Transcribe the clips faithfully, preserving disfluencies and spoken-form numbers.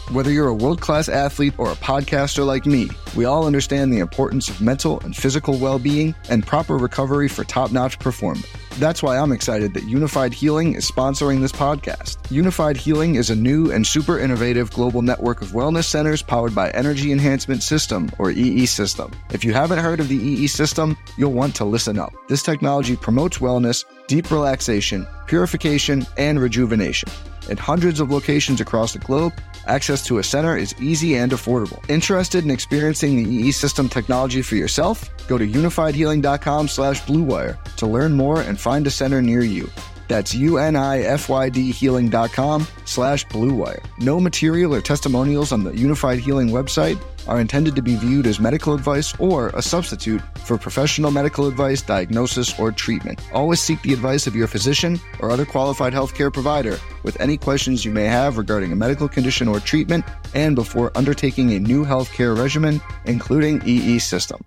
Whether you're a world-class athlete or a podcaster like me, we all understand the importance of mental and physical well-being and proper recovery for top-notch performance. That's why I'm excited that Unified Healing is sponsoring this podcast. Unified Healing is a new and super innovative global network of wellness centers powered by Energy Enhancement System, or E E System. If you haven't heard of the E E System, you'll want to listen up. This technology promotes wellness, deep relaxation, purification, and rejuvenation. In hundreds of locations across the globe, access to a center is easy and affordable. Interested in experiencing the E E System technology for yourself? Go to unifiedhealing.com slash bluewire to learn more and find a center near you. That's U-N-I-F-Y-D healing.com slash bluewire. No material or testimonials on the Unified Healing website are intended to be viewed as medical advice or a substitute for professional medical advice, diagnosis, or treatment. Always seek the advice of your physician or other qualified healthcare provider with any questions you may have regarding a medical condition or treatment and before undertaking a new healthcare regimen, including E E System.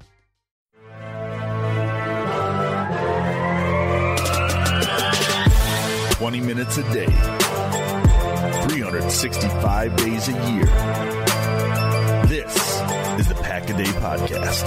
twenty minutes a day, three hundred sixty-five days a year. This is the Pack-A-Day Podcast.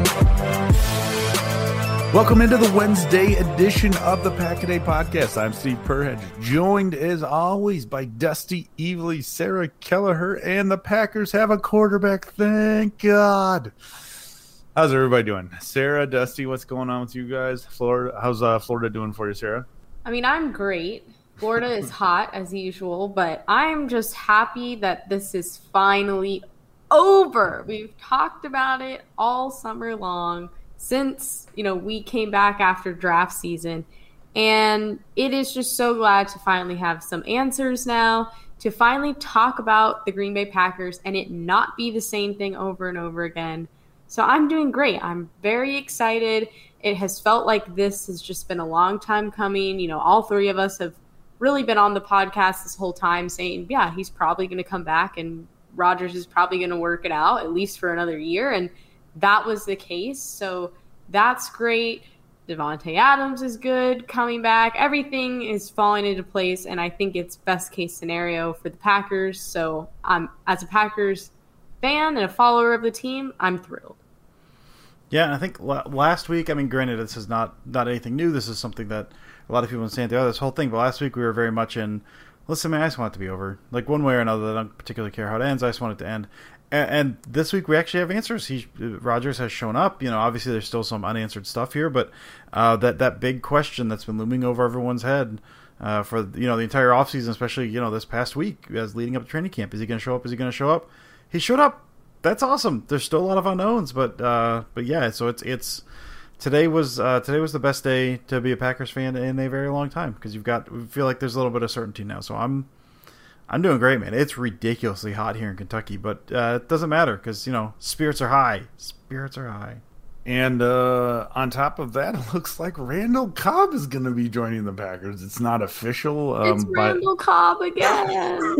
Welcome into the Wednesday edition of the Pack-A-Day Podcast. I'm Steve Perhedge, joined as always by Dusty Evely, Sarah Kelleher, and the Packers have a quarterback. Thank God. How's everybody doing? Sarah, Dusty, what's going on with you guys? Florida, how's uh, Florida doing for you, Sarah? I mean, I'm great. Florida is hot as usual, but I'm just happy that this is finally over. We've talked about it all summer long since, you know, we came back after draft season. And it is just so glad to finally have some answers now, to finally talk about the Green Bay Packers and it not be the same thing over and over again. So I'm doing great. I'm very excited. It has felt like this has just been a long time coming. You know, all three of us have really been on the podcast this whole time saying, yeah, he's probably going to come back and Rodgers is probably going to work it out at least for another year. And that was the case. So that's great. Devontae Adams is good coming back. Everything is falling into place. And I think it's best case scenario for the Packers. So I'm, as a Packers fan and a follower of the team, I'm thrilled. Yeah, and I think last week, I mean, granted, this is not, not anything new. This is something that a lot of people have been saying throughout this whole thing. But last week we were very much in, listen, man, I just want it to be over. Like one way or another, I don't particularly care how it ends. I just want it to end. And, and this week we actually have answers. He Rodgers has shown up. You know, obviously there's still some unanswered stuff here, but uh, that, that big question that's been looming over everyone's head uh, for, you know, the entire offseason, especially, you know, this past week as leading up to training camp. Is he going to show up? Is he going to show up? He showed up. That's awesome. There's still a lot of unknowns, but uh, but yeah. So it's it's today was uh, today was the best day to be a Packers fan in a very long time because you've got we feel like there's a little bit of certainty now. So I'm I'm doing great, man. It's ridiculously hot here in Kentucky, but uh, it doesn't matter because you know spirits are high. Spirits are high. And uh, on top of that, it looks like Randall Cobb is going to be joining the Packers. It's not official. Um, it's Randall but... Cobb again.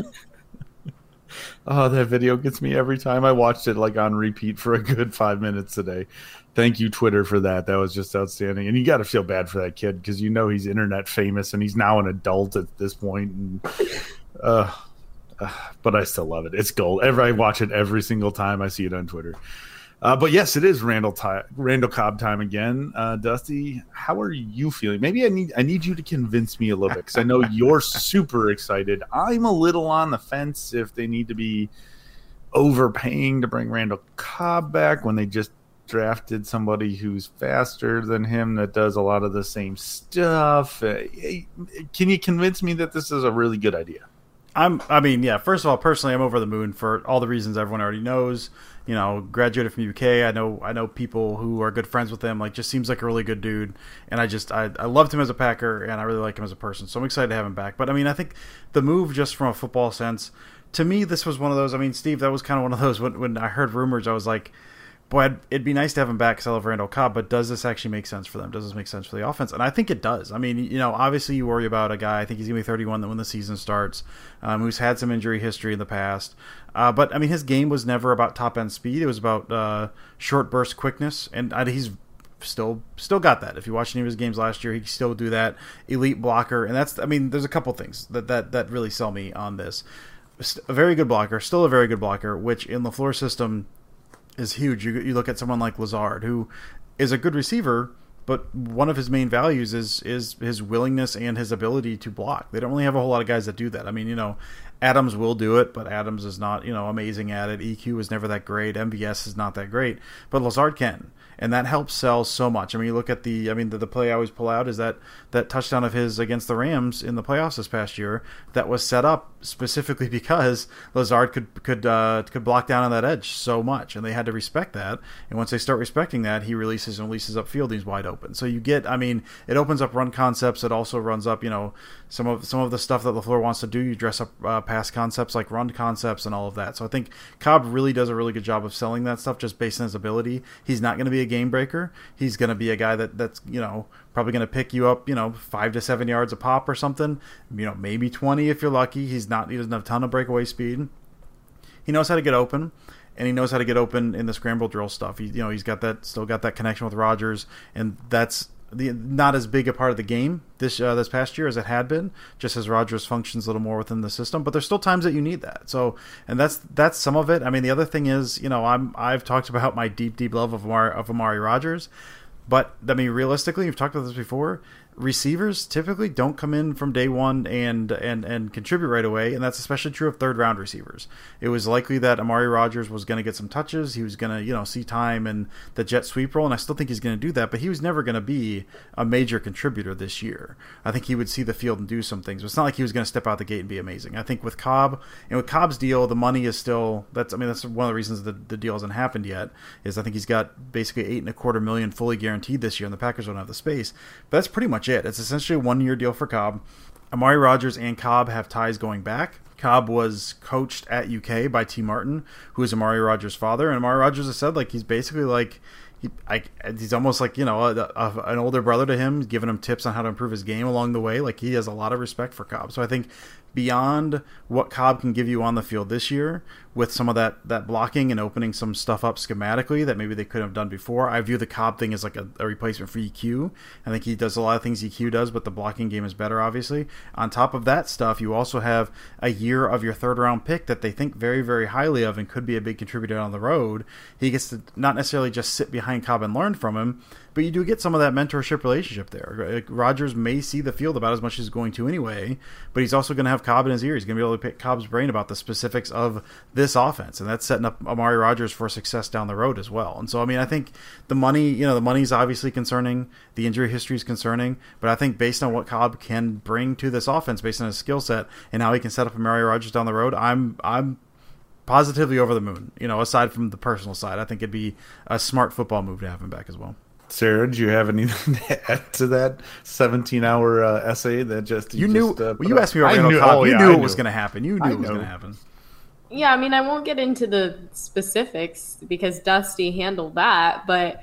Oh, that video gets me every time. I watched it like on repeat for a good five minutes today. Thank you, Twitter, for that. That was just outstanding. And you got to feel bad for that kid because you know he's internet famous and he's now an adult at this point. And, uh, uh, but I still love it. It's gold. Every, I watch it every single time I see it on Twitter. Uh, but yes, it is Randall ty- Randall Cobb time again. Uh, Dusty, how are you feeling? Maybe I need I need you to convince me a little bit because I know you're super excited. I'm a little on the fence if they need to be overpaying to bring Randall Cobb back when they just drafted somebody who's faster than him that does a lot of the same stuff. Uh, can you convince me that this is a really good idea? I'm. I mean, yeah. First of all, personally, I'm over the moon for all the reasons everyone already knows. You know, graduated from U K. I know. I know people who are good friends with him. Like, just seems like a really good dude. And I just, I, I loved him as a Packer, and I really like him as a person. So I'm excited to have him back. But I mean, I think the move, just from a football sense, to me, this was one of those. I mean, Steve, that was kind of one of those. When when I heard rumors, I was like, boy, I'd, it'd be nice to have him back because I love Randall Cobb, but does this actually make sense for them? Does this make sense for the offense? And I think it does. I mean, you know, obviously you worry about a guy, I think he's going to be thirty-one when the season starts, um, who's had some injury history in the past. Uh, but, I mean, his game was never about top-end speed. It was about uh, short burst quickness, and uh, he's still still got that. If you watch any of his games last year, he still do that. Elite blocker, and that's, I mean, there's a couple things that, that, that really sell me on this. a very good blocker, still a very good blocker, which in LaFleur's system is huge. You, you look at someone like Lazard, who is a good receiver, but one of his main values is is his willingness and his ability to block. They don't really have a whole lot of guys that do that. I mean, you know, Adams will do it, but Adams is not, you know, amazing at it. E Q is never that great. M V S is not that great, but Lazard can. And that helps sell so much. I mean, you look at the, I mean, the, the play I always pull out is that that touchdown of his against the Rams in the playoffs this past year that was set up specifically because Lazard could could uh, could block down on that edge so much, and they had to respect that. And once they start respecting that, he releases and releases upfield, and he's wide open. So you get, I mean, it opens up run concepts. It also runs up, you know, some of some of the stuff that LaFleur wants to do. You dress up uh, pass concepts like run concepts and all of that. So I think Cobb really does a really good job of selling that stuff just based on his ability. He's not going to be a game breaker. He's going to be a guy that that's, you know, probably going to pick you up, you know, five to seven yards a pop or something, you know, maybe twenty if you're lucky. He's not, he doesn't have a ton of breakaway speed. He knows how to get open, and he knows how to get open in the scramble drill stuff. He, you know, he's got that, still got that connection with Rodgers, and that's the not as big a part of the game this uh, this past year as it had been, just as Rodgers functions a little more within the system. But there's still times that you need that. So, and that's that's some of it. I mean, the other thing is, you know, I'm I've talked about my deep deep love of Amari, of Amari Rodgers, but I mean, realistically, we've talked about this before. Receivers typically don't come in from day one and and and contribute right away, and that's especially true of third round receivers. It was likely that Amari Rodgers was going to get some touches. He was going to, you know, see time and the jet sweep role, and I still think he's going to do that, but he was never going to be a major contributor this year. I think he would see the field and do some things, but it's not like he was going to step out the gate and be amazing. I think with Cobb, and with Cobb's deal, the money is still, that's I mean that's one of the reasons the, the deal hasn't happened yet, is I think he's got basically eight and a quarter million fully guaranteed this year, and the Packers don't have the space. But that's pretty much it. It's essentially a one-year deal for Cobb. Amari Rodgers and Cobb have ties going back. Cobb was coached at U K by T. Martin, who is Amari Rodgers' father, and Amari Rodgers has said like he's basically like he, I, he's almost like, you know, a, a, an older brother to him, giving him tips on how to improve his game along the way. Like, he has a lot of respect for Cobb. So I think beyond what Cobb can give you on the field this year, with some of that, that blocking and opening some stuff up schematically that maybe they couldn't have done before, I view the Cobb thing as like a, a replacement for E Q. I think he does a lot of things E Q does, but the blocking game is better, obviously. On top of that stuff, you also have a year of your third round pick that they think very, very highly of and could be a big contributor on the road. He gets to not necessarily just sit behind Cobb and learn from him, but you do get some of that mentorship relationship there. Rodgers may see the field about as much as he's going to anyway, but he's also going to have Cobb in his ear. He's going to be able to pick Cobb's brain about the specifics of this offense, and that's setting up Amari Rodgers for success down the road as well. And so, I mean, I think the money, you know, the money is obviously concerning. The injury history is concerning, but I think based on what Cobb can bring to this offense, based on his skill set and how he can set up Amari Rodgers down the road, I'm I'm positively over the moon. You know, aside from the personal side, I think it'd be a smart football move to have him back as well. Sarah, do you have anything to add to that seventeen-hour uh, essay that just you, you knew? Just, uh, well, you asked me about Randall Cobb. Oh, you yeah, knew I it knew. was going to happen. You knew I it was going to happen. Yeah, I mean, I won't get into the specifics because Dusty handled that, but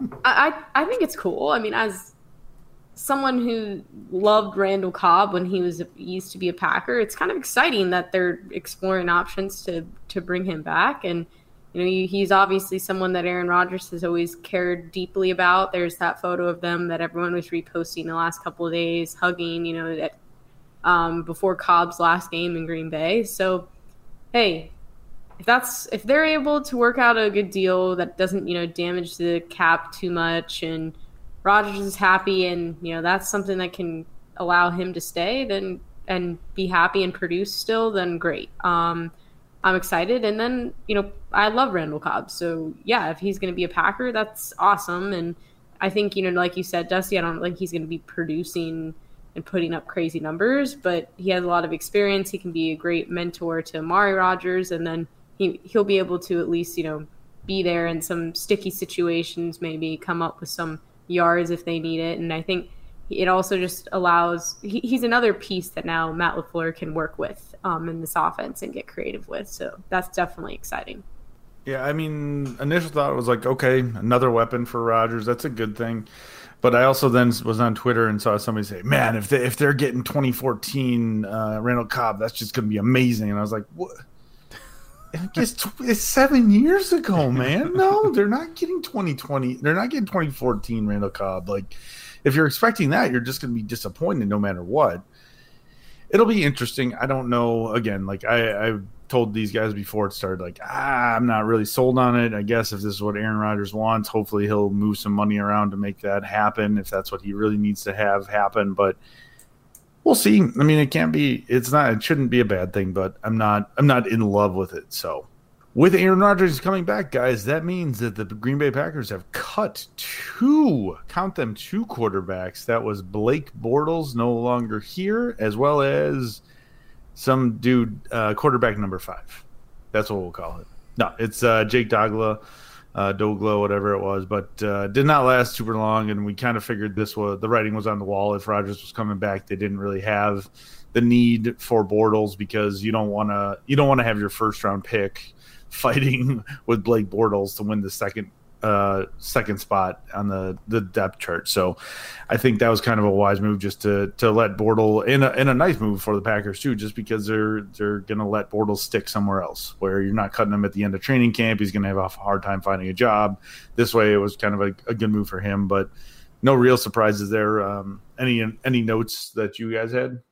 I, I I think it's cool. I mean, as someone who loved Randall Cobb when he was he used to be a Packer, it's kind of exciting that they're exploring options to to bring him back. And you know, he's obviously someone that Aaron Rodgers has always cared deeply about. There's that photo of them that everyone was reposting the last couple of days, hugging, you know, that um, before Cobb's last game in Green Bay. So, hey, if that's if they're able to work out a good deal that doesn't, you know, damage the cap too much, and Rodgers is happy, and you know that's something that can allow him to stay, then and be happy and produce still, then great. Um, I'm excited. And then, you know, I love Randall Cobb. So, yeah, if he's going to be a Packer, that's awesome. And I think, you know, like you said, Dusty, I don't think he's going to be producing and putting up crazy numbers, but he has a lot of experience. He can be a great mentor to Amari Rodgers, and then he, he'll be able to at least, you know, be there in some sticky situations, maybe come up with some yards if they need it. And I think it also just allows he, – he's another piece that now Matt LaFleur can work with um, in this offense and get creative with. So that's definitely exciting. Yeah, I mean, initial thought was like, okay, another weapon for Rodgers. That's a good thing. But I also then was on Twitter and saw somebody say, man, if, they, if they're getting twenty fourteen uh, Randall Cobb, that's just going to be amazing. And I was like, what? It's, it's seven years ago, man. No, they're not getting twenty twenty. They're not getting twenty fourteen Randall Cobb. Like, if you're expecting that, you're just going to be disappointed no matter what. it'll be interesting. I don't know. Again, like I, I told these guys before it started, like, ah, I'm not really sold on it. I guess if this is what Aaron Rodgers wants, hopefully he'll move some money around to make that happen, if that's what he really needs to have happen. But we'll see. I mean, it can't be, it's not, it shouldn't be a bad thing, but I'm not, I'm not in love with it. So with Aaron Rodgers coming back, guys, that means that the Green Bay Packers have cut two, count them, two quarterbacks. That was Blake Bortles, no longer here, as well as some dude, uh, quarterback number five. That's what we'll call it. No, it's uh, Jake Dogla, uh, Dogla, whatever it was, but uh, did not last super long, and we kind of figured this was, the writing was on the wall. If Rodgers was coming back, they didn't really have the need for Bortles, because you don't want to you don't want to have your first round pick fighting with Blake Bortles to win the second uh, second spot on the, the depth chart. So I think that was kind of a wise move, just to to let Bortles, in a, in a nice move for the Packers too, just because they're they're going to let Bortles stick somewhere else where you're not cutting him at the end of training camp. He's going to have a hard time finding a job. This way it was kind of a, a good move for him, but no real surprises there. Um, any any notes that you guys had?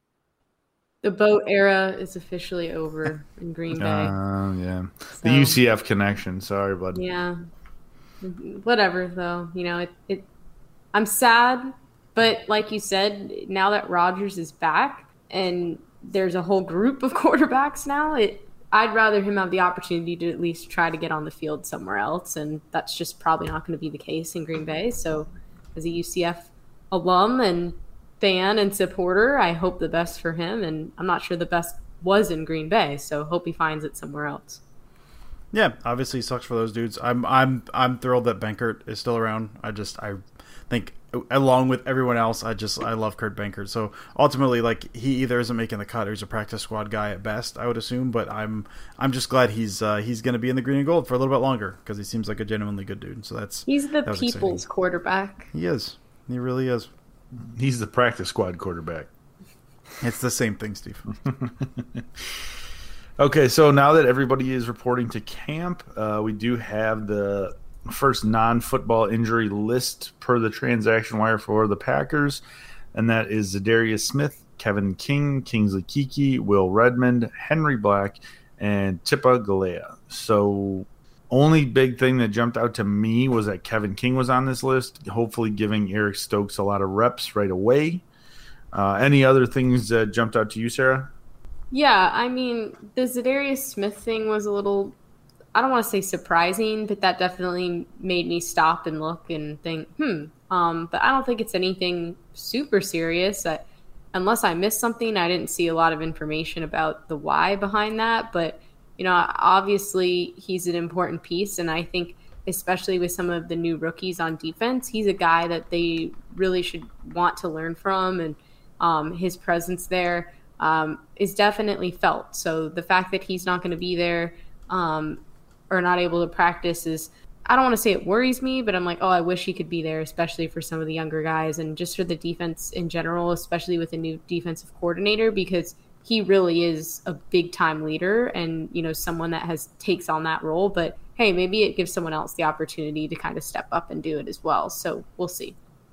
The boat era is officially over in Green Bay. Uh, yeah. So, the U C F connection. Sorry, bud. Yeah. Whatever, though. You know, it, it. I'm sad, but like you said, now that Rodgers is back and there's a whole group of quarterbacks now, it. I'd rather him have the opportunity to at least try to get on the field somewhere else, and that's just probably not going to be the case in Green Bay. So as a U C F alum and fan and supporter, I hope the best for him, and I'm not sure the best was in Green Bay, so hope he finds it somewhere else. Yeah, obviously it sucks for those dudes. I'm I'm I'm thrilled that Benkert is still around. I just I think, along with everyone else, I just I love Kurt Benkert. So ultimately, like, he either isn't making the cut or he's a practice squad guy at best, I would assume. But I'm I'm just glad he's uh, he's going to be in the green and gold for a little bit longer, because he seems like a genuinely good dude. So that's he's the that people's exciting. Quarterback. He is. He really is. He's the practice squad quarterback. It's the same thing, Steve. Okay, so now that everybody is reporting to camp, uh, we do have the first non-football injury list per the transaction wire for the Packers, and that is Za'Darius Smith, Kevin King, Kingsley Keke, Will Redmond, Henry Black, and Tipa Galea. So only big thing that jumped out to me was that Kevin King was on this list, hopefully giving Eric Stokes a lot of reps right away. Uh, any other things that jumped out to you, Sarah? Yeah, I mean, the Za'Darius Smith thing was a little, I don't want to say surprising, but that definitely made me stop and look and think, hmm. Um, but I don't think it's anything super serious. I, unless I missed something, I didn't see a lot of information about the why behind that. But you know, obviously he's an important piece, and I think especially with some of the new rookies on defense, he's a guy that they really should want to learn from, and um, his presence there um, is definitely felt. So the fact that he's not going to be there um, or not able to practice is, I don't want to say it worries me, but I'm like, oh, I wish he could be there, especially for some of the younger guys and just for the defense in general, especially with a new defensive coordinator, because he really is a big time leader and, you know, someone that has takes on that role. But hey, maybe it gives someone else the opportunity to kind of step up and do it as well. So we'll see.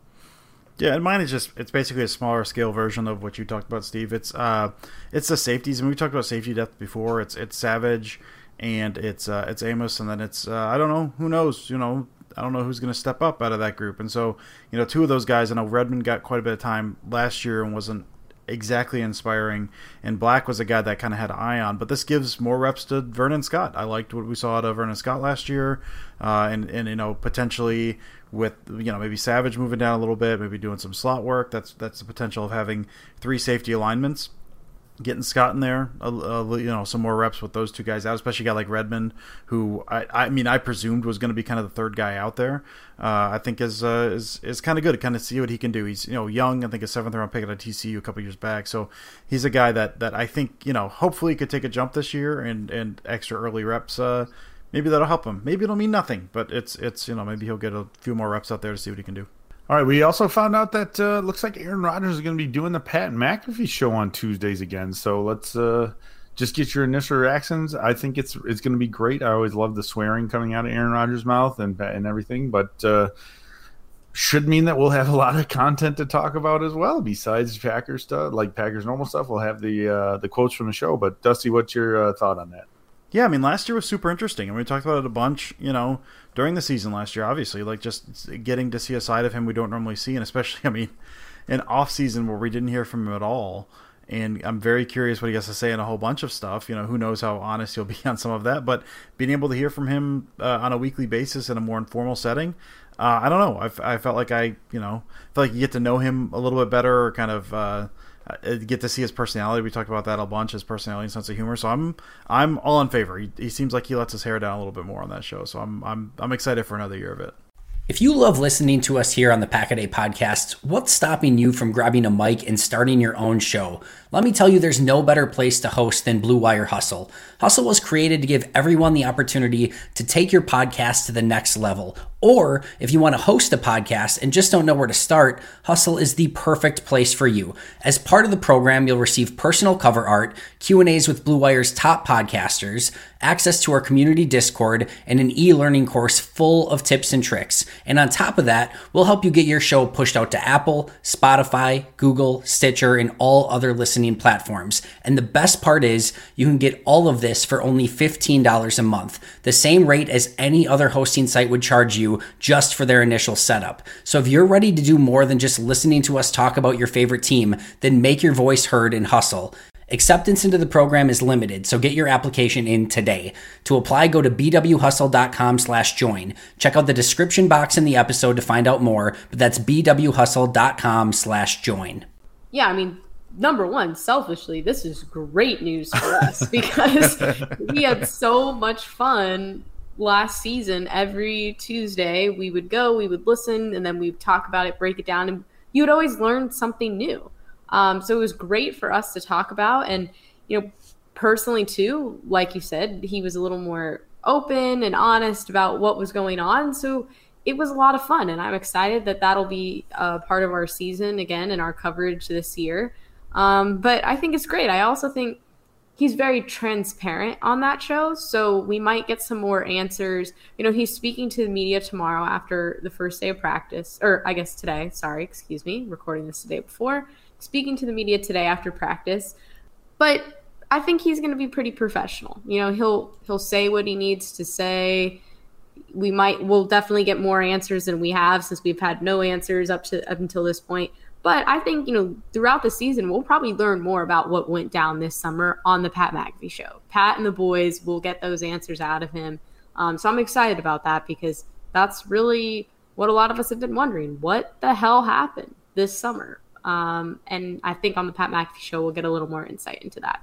Yeah, and mine is just, it's basically a smaller scale version of what you talked about, Steve. It's uh it's the safeties. I mean, we talked about safety depth before. It's it's Savage and it's uh it's Amos, and then it's uh, I don't know, who knows, you know, I don't know who's going to step up out of that group. And so, you know, two of those guys, I know Redmond got quite a bit of time last year and wasn't exactly inspiring, and Black was a guy that kind of had an eye on, but this gives more reps to Vernon Scott. I liked what we saw out of Vernon Scott last year, uh, and, and, you know, potentially with, you know, maybe Savage moving down a little bit, maybe doing some slot work. That's, that's the potential of having three safety alignments. Getting Scott in there, uh, uh, you know, some more reps with those two guys out, especially a guy like Redmond, who I, I mean, I presumed was going to be kind of the third guy out there. Uh, I think is uh, is is kind of good to kind of see what he can do. He's, you know, young. I think a seventh round pick at T C U a couple years back, so he's a guy that, that I think, you know, hopefully could take a jump this year, and, and extra early reps. Uh, maybe that'll help him. Maybe it'll mean nothing, but it's it's you know, maybe he'll get a few more reps out there to see what he can do. All right, we also found out that uh, looks like Aaron Rodgers is going to be doing the Pat McAfee show on Tuesdays again. So let's uh, just get your initial reactions. I think it's it's going to be great. I always love the swearing coming out of Aaron Rodgers' mouth and and everything. But uh, should mean that we'll have a lot of content to talk about as well. Besides Packers stuff, like Packers normal stuff, we'll have the uh, the quotes from the show. But Dusty, what's your uh, thought on that? Yeah, I mean, last year was super interesting, and we talked about it a bunch, you know, during the season last year, obviously, like just getting to see a side of him we don't normally see, and especially, I mean, an off-season where we didn't hear from him at all, and I'm very curious what he has to say on a whole bunch of stuff. You know, who knows how honest he'll be on some of that, but being able to hear from him uh, on a weekly basis in a more informal setting, uh, I don't know, I, I felt like I, you know, felt like you get to know him a little bit better, or kind of uh, get to see his personality. We talked about that a bunch, his personality and sense of humor. So I'm I'm all in favor. He, he seems like he lets his hair down a little bit more on that show. So I'm I'm I'm excited for another year of it. If you love listening to us here on the Pack-A-Day podcast, what's stopping you from grabbing a mic and starting your own show? Let me tell you, there's no better place to host than Blue Wire Hustle. Hustle was created to give everyone the opportunity to take your podcast to the next level. Or if you want to host a podcast and just don't know where to start, Hustle is the perfect place for you. As part of the program, you'll receive personal cover art, Q and A's with Blue Wire's top podcasters, access to our community Discord, and an e-learning course full of tips and tricks. And on top of that, we'll help you get your show pushed out to Apple, Spotify, Google, Stitcher, and all other listening platforms. And the best part is you can get all of this for only fifteen dollars a month, the same rate as any other hosting site would charge you just for their initial setup. So if you're ready to do more than just listening to us talk about your favorite team, then make your voice heard and hustle. Acceptance into the program is limited, so get your application in today. To apply, go to bwhustle.com slash join. Check out the description box in the episode to find out more, but that's bwhustle.com slash join. Yeah, I mean, number one, selfishly, this is great news for us because we had so much fun last season. Every Tuesday we would go, we would listen, and then we'd talk about it, break it down, and you would always learn something new. Um, so it was great for us to talk about. And, you know, personally too, like you said, he was a little more open and honest about what was going on. So it was a lot of fun, and I'm excited that that'll be a part of our season again and our coverage this year. Um, but I think it's great. I also think he's very transparent on that show, so we might get some more answers. You know, he's speaking to the media tomorrow after the first day of practice, or I guess today, sorry, excuse me, recording this the day before. Speaking to the media today after practice, but I think he's going to be pretty professional. You know, he'll he'll say what he needs to say. We might, we'll definitely get more answers than we have since we've had no answers up to up until this point. But I think, you know, throughout the season, we'll probably learn more about what went down this summer on the Pat McAfee show. Pat and the boys will get those answers out of him. Um, so I'm excited about that because that's really what a lot of us have been wondering. What the hell happened this summer? Um, and I think on the Pat McAfee show, we'll get a little more insight into that.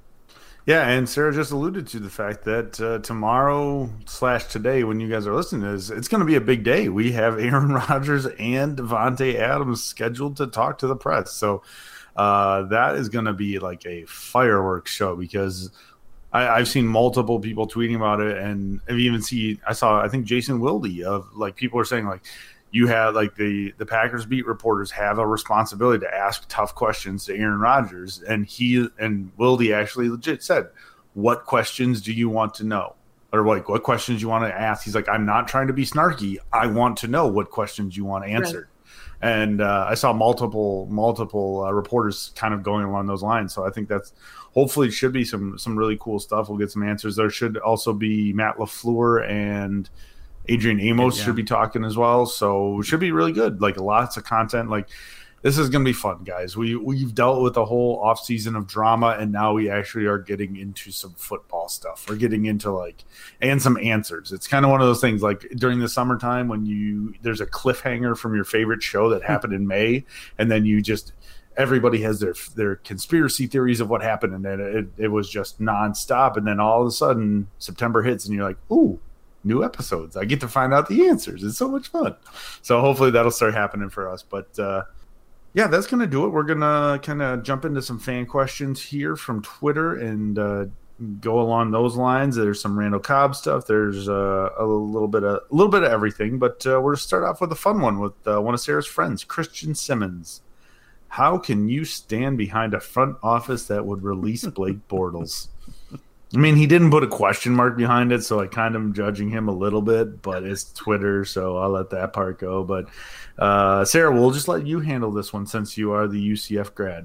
Yeah, and Sarah just alluded to the fact that uh, tomorrow slash today, when you guys are listening to this, it's going to be a big day. We have Aaron Rodgers and Davante Adams scheduled to talk to the press. So uh, that is going to be like a fireworks show because I, I've seen multiple people tweeting about it. And I've even seen, I saw, I think Jason Wilde of like people are saying like, you have like the, the Packers beat reporters have a responsibility to ask tough questions to Aaron Rodgers. And he and Wilde actually legit said, what questions do you want to know? Or like, what questions you want to ask? He's like, I'm not trying to be snarky. I want to know what questions you want answered. Right. And uh, I saw multiple, multiple uh, reporters kind of going along those lines. So I think that's hopefully should be some, some really cool stuff. We'll get some answers. There should also be Matt LaFleur and Adrian Amos yeah. should be talking as well, so it should be really good. Like lots of content. Like this is going to be fun, guys. We we've dealt with a whole off season of drama, and now we actually are getting into some football stuff. We're getting into like and some answers. It's kind of one of those things like during the summertime when you there's a cliffhanger from your favorite show that happened in May, and then you just everybody has their their conspiracy theories of what happened, and then it, it was just nonstop, and then all of a sudden September hits, and you're like, ooh. New episodes. I get to find out the answers. It's so much fun. So hopefully that'll start happening for us. But uh, yeah, that's going to do it. We're going to kind of jump into some fan questions here from Twitter and uh, go along those lines. There's some Randall Cobb stuff. There's uh, a little bit of a little bit of everything. But uh, we're going to start off with a fun one with uh, one of Sarah's friends, Christian Simmons. How can you stand behind a front office that would release Blake Bortles? I mean, he didn't put a question mark behind it, so I kind of am judging him a little bit, but it's Twitter, so I'll let that part go. But uh, Sarah, we'll just let you handle this one since you are the U C F grad.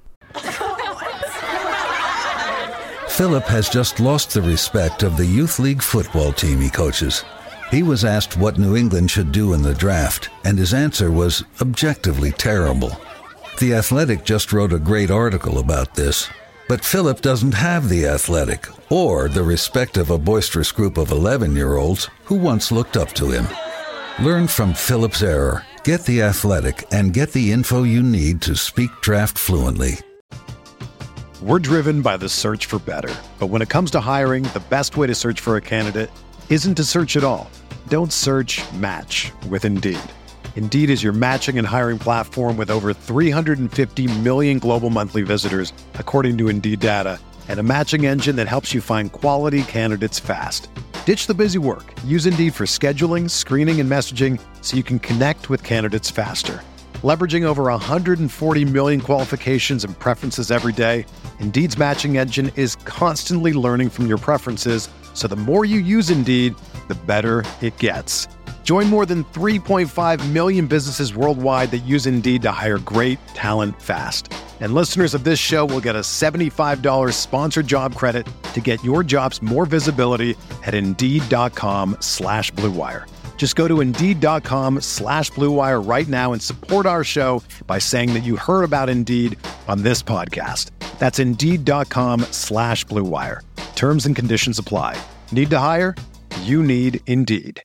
Philip has just lost the respect of the youth league football team he coaches. He was asked what New England should do in the draft, and his answer was objectively terrible. The Athletic just wrote a great article about this, but Philip doesn't have the Athletic or the respect of a boisterous group of eleven-year-olds who once looked up to him. Learn from Philip's error, get the Athletic, and get the info you need to speak draft fluently. We're driven by the search for better. But when it comes to hiring, the best way to search for a candidate isn't to search at all. Don't search, match with Indeed. Indeed is your matching and hiring platform with over three hundred fifty million global monthly visitors, according to Indeed data, and a matching engine that helps you find quality candidates fast. Ditch the busy work. Use Indeed for scheduling, screening, and messaging so you can connect with candidates faster. Leveraging over one hundred forty million qualifications and preferences every day, Indeed's matching engine is constantly learning from your preferences, so the more you use Indeed, the better it gets. Join more than three point five million businesses worldwide that use Indeed to hire great talent fast. And listeners of this show will get a seventy-five dollars sponsored job credit to get your jobs more visibility at Indeed.com slash Blue Wire. Just go to Indeed.com slash Blue Wire right now and support our show by saying that you heard about Indeed on this podcast. That's Indeed.com slash Blue Wire. Terms and conditions apply. Need to hire? You need Indeed.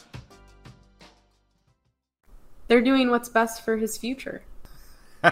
They're doing what's best for his future. So,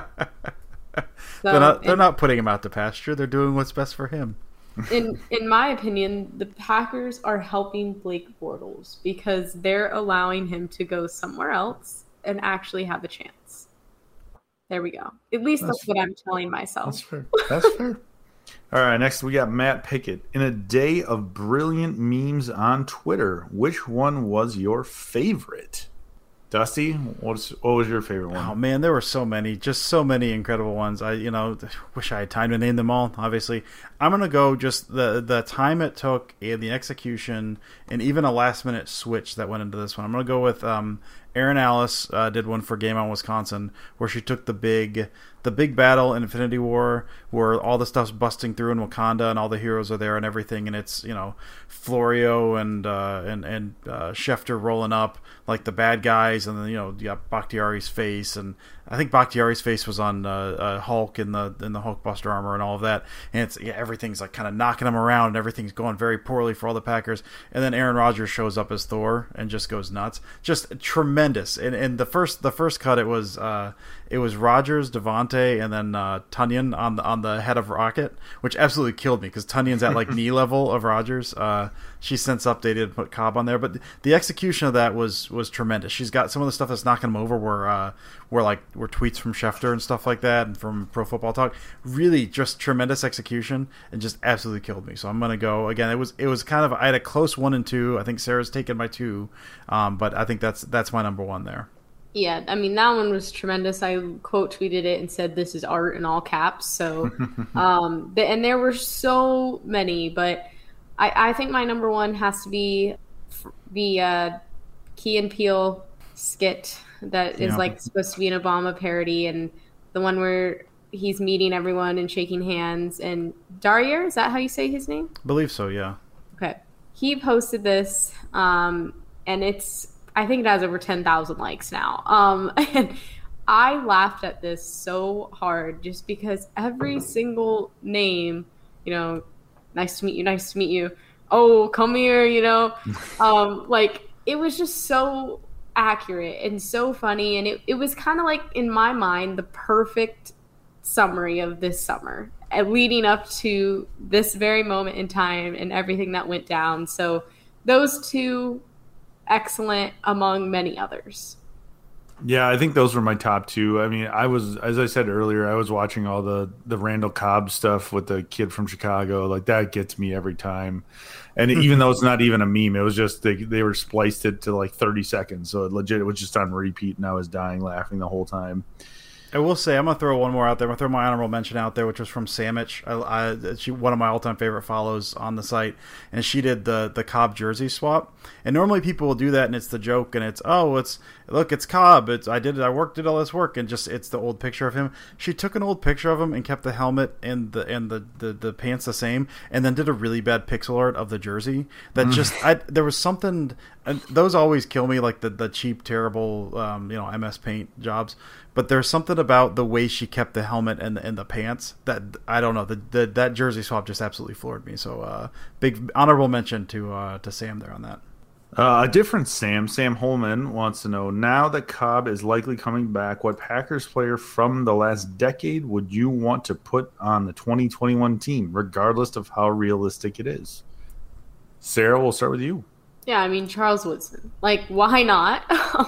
they're not, they're in, not putting him out to pasture. They're doing what's best for him. in in my opinion, the Packers are helping Blake Bortles because they're allowing him to go somewhere else and actually have a chance. There we go. At least that's, that's what I'm telling myself. That's fair. That's fair. All right, next we got Matt Pickett. In a day of brilliant memes on Twitter, which one was your favorite? Dusty, what's what was your favorite one? Oh man, there were so many, just so many incredible ones. I, you know, wish I had time to name them all. Obviously, I'm gonna go just the the time it took and the execution, and even a last minute switch that went into this one. I'm gonna go with um, Aaron Alice uh, did one for Game On Wisconsin, where she took the big the big battle in Infinity War, where all the stuff's busting through in Wakanda and all the heroes are there and everything, and it's, you know, Florio and uh, and and uh, Schefter rolling up like the bad guys, and then, you know, you got Bakhtiari's face, and I think Bakhtiari's face was on uh, uh, Hulk in the in the Hulkbuster armor and all of that, and it's yeah, everything's like kind of knocking them around, and everything's going very poorly for all the Packers, and then Aaron Rodgers shows up as Thor and just goes nuts, just tremendous. And and the first the first cut, it was uh, it was Rodgers, Devontae, and then uh, Tunyon on the on the head of Rocket, which absolutely killed me because Tunyon's at like knee level of Rodgers. Uh, she since updated, put Cobb on there, but the execution of that was was tremendous. She's got some of the stuff that's knocking him over, where uh, where like were tweets from Schefter and stuff like that, and from Pro Football Talk. Really, just tremendous execution, and just absolutely killed me. So I'm gonna go again. It was it was kind of I had a close one and two. I think Sarah's taken my two, um, but I think that's that's my number one there. Yeah, I mean, that one was tremendous. I quote tweeted it and said, "This is art" in all caps. So, um, and there were so many, but I, I think my number one has to be the uh, Key and Peele skit that is Yeah. like supposed to be an Obama parody, and the one where he's meeting everyone and shaking hands. And Darier, is that how you say his name? I believe so, yeah. Okay. He posted this, um, and it's, I think it has over ten thousand likes now. Um, and I laughed at this so hard just because every single name, you know, nice to meet you, nice to meet you. Oh, come here, you know. Um, like, it was just so accurate and so funny. And it, it was kind of like, in my mind, the perfect summary of this summer, and leading up to this very moment in time and everything that went down. So those two, excellent among many others. Yeah, I think those were my top two. I mean, I was, as I said earlier, I was watching all the the Randall Cobb stuff with the kid from Chicago. Like, that gets me every time. And even though it's not even a meme, it was just they they were spliced it to like thirty seconds, so it legit it was just on repeat, and I was dying laughing the whole time. I will say, I'm going to throw one more out there. I'm going to throw my honorable mention out there, which was from Samich. I, I, she, one of my all-time favorite follows on the site. And she did the, the Cobb jersey swap. And normally people will do that, and it's the joke, and it's, oh, it's look, it's Cobb. It's I did I worked did all this work, and just it's the old picture of him. She took an old picture of him and kept the helmet and the and the, the, the pants the same, and then did a really bad pixel art of the jersey. That just I there was something. And those always kill me, like the, the cheap, terrible, um, you know, M S Paint jobs. But there's something about the way she kept the helmet and the, and the pants that I don't know. The, the that jersey swap just absolutely floored me. So, uh, big honorable mention to uh, to Sam there on that. Uh, a different Sam, Sam Holman, wants to know, now that Cobb is likely coming back, what Packers player from the last decade would you want to put on the twenty twenty-one team, regardless of how realistic it is? Sarah, we'll start with you. Yeah, I mean, Charles Woodson. Like, why not?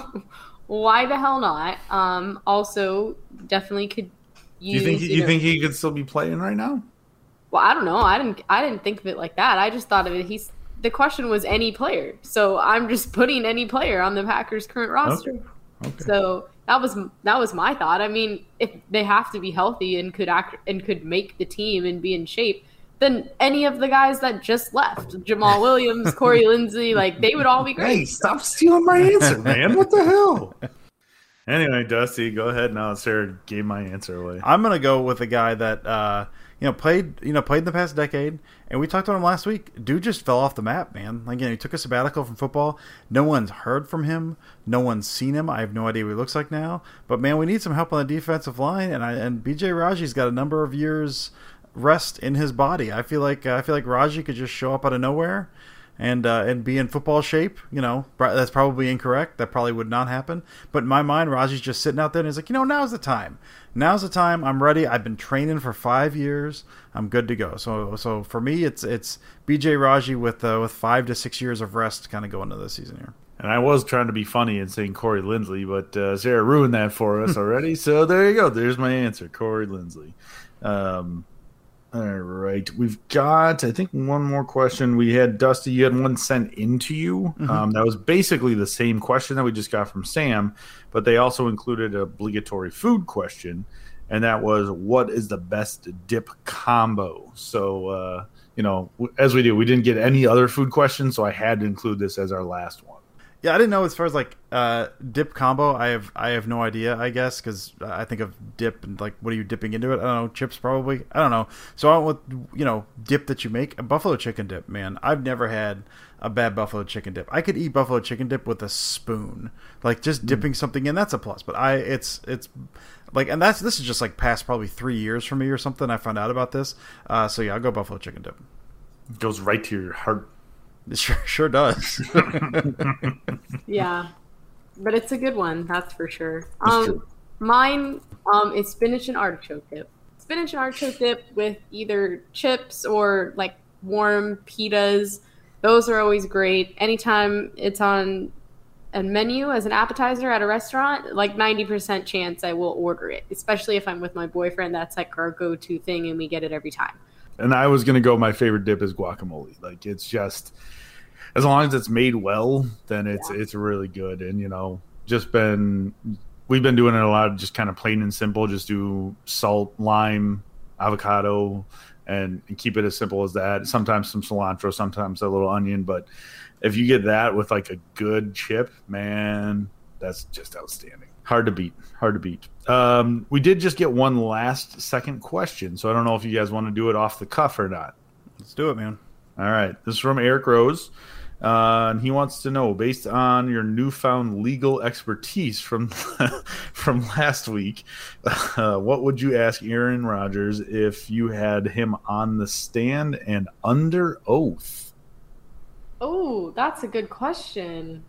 Why the hell not? Um, also, definitely could use. You think you, you know, think he could still be playing right now? Well, I don't know. I didn't. I didn't think of it like that. I just thought of it. He's the question was any player, so I'm just putting any player on the Packers' current roster. Okay. Okay. So that was that was my thought. I mean, if they have to be healthy and could act and could make the team and be in shape, then any of the guys that just left, Jamal Williams, Corey Lindsey, like they would all be great. Hey, stop stealing my answer, man. What the hell? Anyway, Dusty, go ahead now. Sarah gave my answer away. I'm gonna go with a guy that uh, you know played you know played in the past decade, and we talked about him last week. Dude just fell off the map, man. Like, you know, he took a sabbatical from football. No one's heard from him. No one's seen him. I have no idea what he looks like now. But man, we need some help on the defensive line, and I and B J Raji's got a number of years rest in his body. I feel like uh, I feel like Raji could just show up out of nowhere and uh, and be in football shape. You know, that's probably incorrect. That probably would not happen. But in my mind, Raji's just sitting out there and he's like, you know, now's the time. Now's the time. I'm ready. I've been training for five years. I'm good to go. So so for me, it's it's B J Raji with uh, with five to six years of rest, kind of going into this season here. And I was trying to be funny and saying Corey Linsley, but uh, Sarah ruined that for us already. So there you go. There's my answer, Corey Linsley. Um, All right. We've got, I think, one more question. We had, Dusty, you had one sent into you. Mm-hmm. Um, that was basically the same question that we just got from Sam, but they also included an obligatory food question, and that was, what is the best dip combo? So, uh, you know, as we do, we didn't get any other food questions, so I had to include this as our last one. Yeah, I didn't know as far as like uh, dip combo. I have I have no idea. I guess because I think of dip and like, what are you dipping into it? I don't know. Chips probably. I don't know. So I went with, you know, dip that you make. A buffalo chicken dip, man. I've never had a bad buffalo chicken dip. I could eat buffalo chicken dip with a spoon. Like just dipping mm. something in, that's a plus. But I it's it's like, and that's this is just like past probably three years for me or something. I found out about this. Uh, so yeah, I'll go buffalo chicken dip. It goes right to your heart. It sure, sure does. Yeah, but it's a good one, that's for sure. Um, mine um, is spinach and artichoke dip. Spinach and artichoke dip with either chips or like warm pitas. Those are always great. Anytime it's on a menu as an appetizer at a restaurant, like ninety percent chance I will order it, especially if I'm with my boyfriend. That's like our go-to thing, and we get it every time. And I was going to go, my favorite dip is guacamole. Like, it's just, as long as it's made well, then it's yeah. it's really good. And, you know, just been, we've been doing it a lot of just kind of plain and simple. Just do salt, lime, avocado, and, and keep it as simple as that. Sometimes some cilantro, sometimes a little onion. But if you get that with like a good chip, man, that's just outstanding. Hard to beat. Hard to beat. Um, we did just get one last second question, so I don't know if you guys want to do it off the cuff or not. Let's do it, man. All right. This is from Eric Rose. Uh, and he wants to know, based on your newfound legal expertise from from last week, uh, what would you ask Aaron Rodgers if you had him on the stand and under oath? Oh, that's a good question.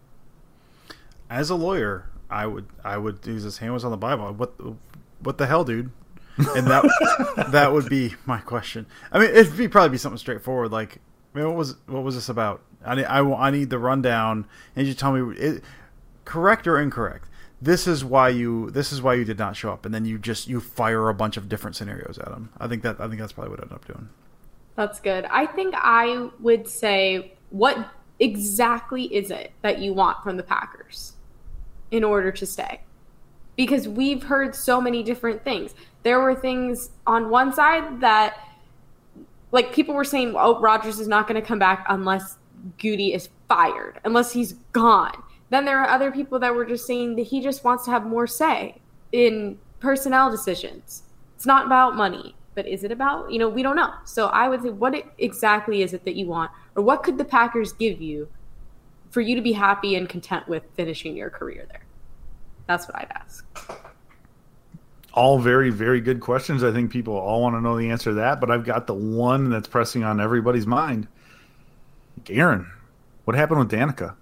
As a lawyer, I would I would use his hand was on the Bible. What what the hell, dude? And that that would be my question. I mean, it'd be probably be something straightforward, like, I mean, what was what was this about? I need I, I need the rundown, and you tell me it, correct or incorrect. This is why you this is why you did not show up, and then you just you fire a bunch of different scenarios at him. I think that I think that's probably what I ended up doing. That's good. I think I would say, what exactly is it that you want from the Packers in order to stay? because we've heard so many different things. There were things on one side that, like, people were saying, oh, Rodgers is not going to come back unless Goody is fired, unless he's gone. Then there are other people that were just saying that he just wants to have more say in personnel decisions. It's not about money, but is it about, you know, we don't know. So I would say, what exactly is it that you want, or what could the Packers give you for you to be happy and content with finishing your career there? That's what I'd ask. All very, very good questions. I think people all want to know the answer to that, but I've got the one that's pressing on everybody's mind. Aaron, what happened with Danica?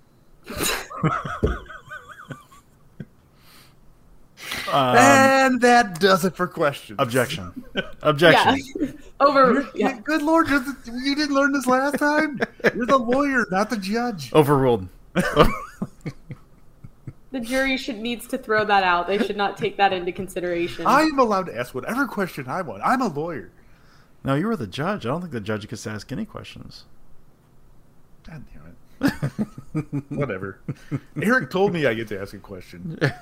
um, and that does it for questions. Objection. Objection. Yeah. Over. Yeah. Good Lord, you're the, you didn't learn this last time? You're the lawyer, not the judge. Overruled. The jury should needs to throw that out. They should not take that into consideration. I am allowed to ask whatever question I want. I'm a lawyer. No, you were the judge. I don't think the judge gets to ask any questions. God damn it. Whatever. Eric told me I get to ask a question. All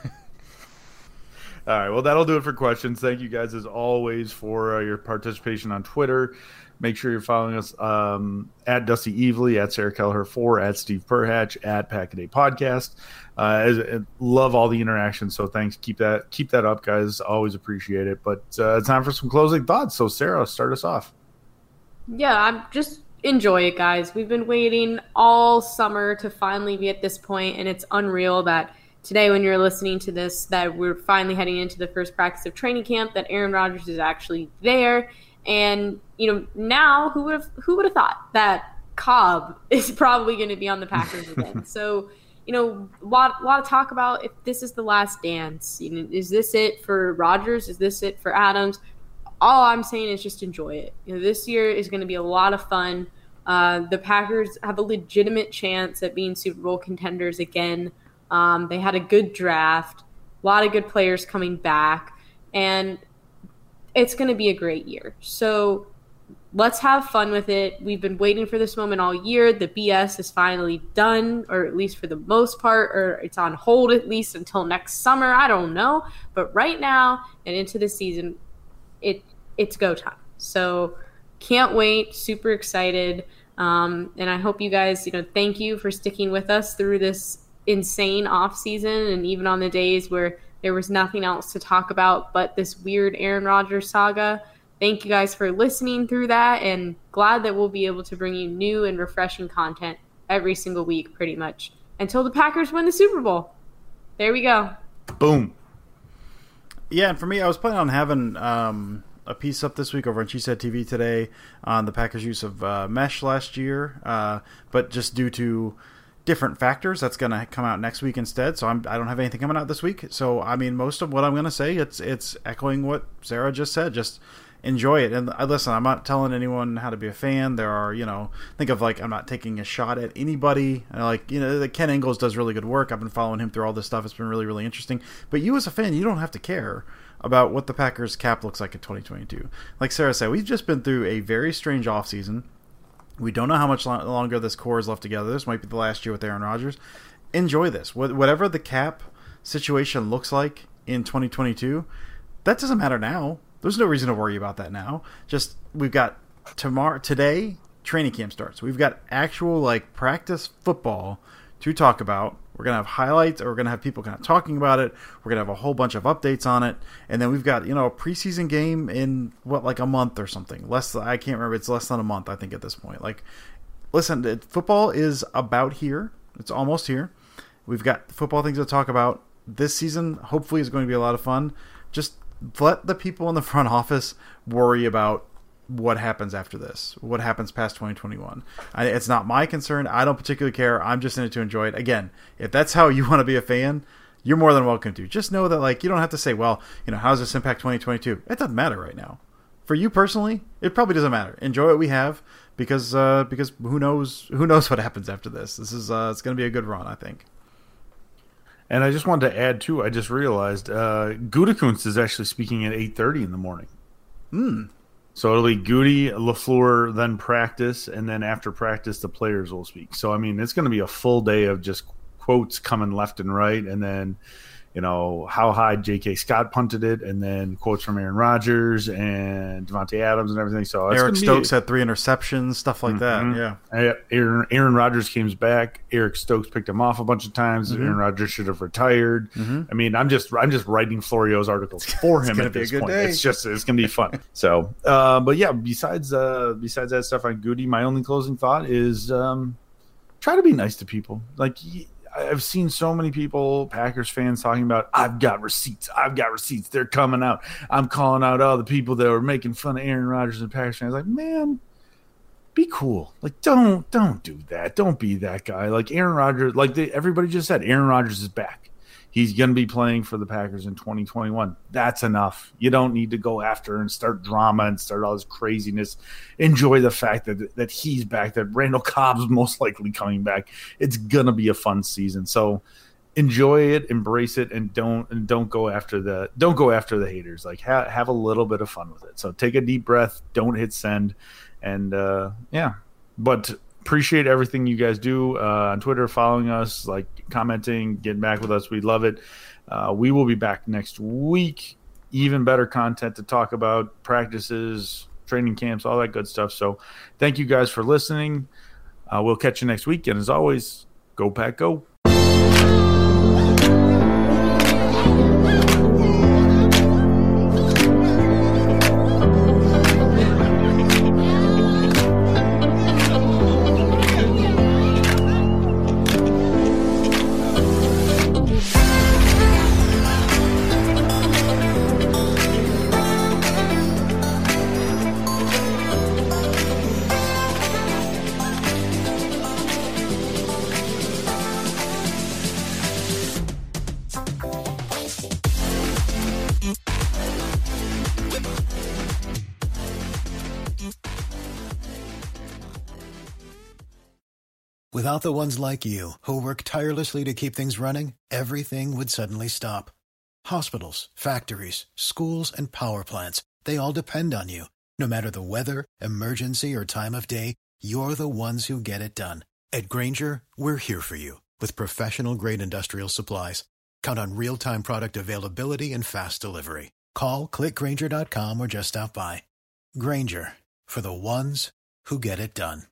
right, well, that'll do it for questions. Thank you guys, as always, for uh, your participation on Twitter. Make sure you're following us um, at Dusty Evely, at Sarah Kelleher four, at Steve Perhatch, at Packaday Podcast. Uh, as, uh, love all the interaction, so thanks. Keep that keep that up, guys. Always appreciate it. But uh, it's time for some closing thoughts. So, Sarah, start us off. Yeah, I'm just enjoy it, guys. We've been waiting all summer to finally be at this point, and it's unreal that today, when you're listening to this, that we're finally heading into the first practice of training camp, that Aaron Rodgers is actually there. And, you know, now who would have who would have thought that Cobb is probably going to be on the Packers again? So, you know, a lot, a lot of talk about if this is the last dance. You know, is this it for Rodgers? Is this it for Adams? All I'm saying is just enjoy it. You know, this year is going to be a lot of fun. Uh, the Packers have a legitimate chance at being Super Bowl contenders again. Um, they had a good draft, a lot of good players coming back, and it's going to be a great year. So let's have fun with it. We've been waiting for this moment all year. The B S is finally done, or at least for the most part, or it's on hold at least until next summer. I don't know. But right now and into the season, it it's go time. So can't wait. Super excited. Um, and I hope you guys, you know, thank you for sticking with us through this insane off season, and even on the days where there was nothing else to talk about but this weird Aaron Rodgers saga. Thank you guys for listening through that, and glad that we'll be able to bring you new and refreshing content every single week pretty much until the Packers win the Super Bowl. There we go. Boom. Yeah, and for me, I was planning on having um, a piece up this week over on She Said T V today on the Packers' use of uh, mesh last year, uh, but just due to different factors, that's going to come out next week instead. So I'm, I don't have anything coming out this week. So, I mean, most of what I'm going to say, it's it's echoing what Sarah just said. Just enjoy it. And uh, listen, I'm not telling anyone how to be a fan. There are, you know, think of like, I'm not taking a shot at anybody. And like, you know, Ken Ingalls does really good work. I've been following him through all this stuff. It's been really, really interesting. But you as a fan, you don't have to care about what the Packers cap looks like in twenty twenty-two. Like Sarah said, we've just been through a very strange offseason. We don't know how much longer this core is left together. This might be the last year with Aaron Rodgers. Enjoy this. Whatever the cap situation looks like in twenty twenty-two, that doesn't matter now. There's no reason to worry about that now. Just, we've got tomorrow, today, training camp starts. We've got actual, like, practice football to talk about. We're going to have highlights, or we're going to have people kind of talking about it. We're going to have a whole bunch of updates on it. And then we've got, you know, a preseason game in, what, like a month or something. Less, I can't remember. It's less than a month, I think, at this point. Like, listen, football is about here. It's almost here. We've got football things to talk about. This season, hopefully, is going to be a lot of fun. Just let the people in the front office worry about what happens after this, what happens past twenty twenty-one. I, it's not my concern. I don't particularly care. I'm just in it to enjoy it. Again, if that's how you want to be a fan, you're more than welcome to. Just know that, like, you don't have to say, well, you know, how does this impact twenty twenty-two? It doesn't matter right now. For you personally, it probably doesn't matter. Enjoy what we have, because uh, because who knows who knows what happens after this. This is uh, it's going to be a good run, I think. And I just wanted to add, too, I just realized uh, Gutekunst is actually speaking at eight thirty in the morning. Hmm. So it'll be Goody, LaFleur, then practice, and then after practice, the players will speak. So, I mean, it's going to be a full day of just quotes coming left and right, and then, you know, how high J K. Scott punted it, and then quotes from Aaron Rodgers and Devontae Adams and everything. So it's Eric Stokes be, had three interceptions, stuff like mm-hmm. that. Yeah. Aaron, Aaron Rodgers came back. Eric Stokes picked him off a bunch of times. Mm-hmm. Aaron Rodgers should have retired. Mm-hmm. I mean, I'm just I'm just writing Florio's articles for him at this point. Day. It's just it's gonna be fun. So, uh, but yeah, besides uh, besides that stuff on Goody, my only closing thought is um, try to be nice to people. Like. I've seen so many people, Packers fans, talking about, I've got receipts. I've got receipts. They're coming out. I'm calling out all the people that were making fun of Aaron Rodgers and Packers fans. Like, man, be cool. Like, don't don't do that. Don't be that guy. Like, Aaron Rodgers, like they, everybody just said, Aaron Rodgers is back. He's going to be playing for the Packers in twenty twenty-one. That's enough. You don't need to go after and start drama and start all this craziness. Enjoy the fact that that he's back, that Randall Cobb's most likely coming back. It's going to be a fun season. So enjoy it, embrace it, and don't and don't go after the don't go after the haters. Like ha- have a little bit of fun with it. So take a deep breath, don't hit send, and uh, yeah. But appreciate everything you guys do uh, on Twitter, following us, like commenting, getting back with us. We love it. Uh, we will be back next week. Even better content to talk about, practices, training camps, all that good stuff. So thank you guys for listening. Uh, we'll catch you next week. And as always, go Pack, go. Without the ones like you, who work tirelessly to keep things running, everything would suddenly stop. Hospitals, factories, schools, and power plants, they all depend on you. No matter the weather, emergency, or time of day, you're the ones who get it done. At Grainger, we're here for you with professional-grade industrial supplies. Count on real-time product availability and fast delivery. Call, click Grainger dot com, or just stop by. Grainger, for the ones who get it done.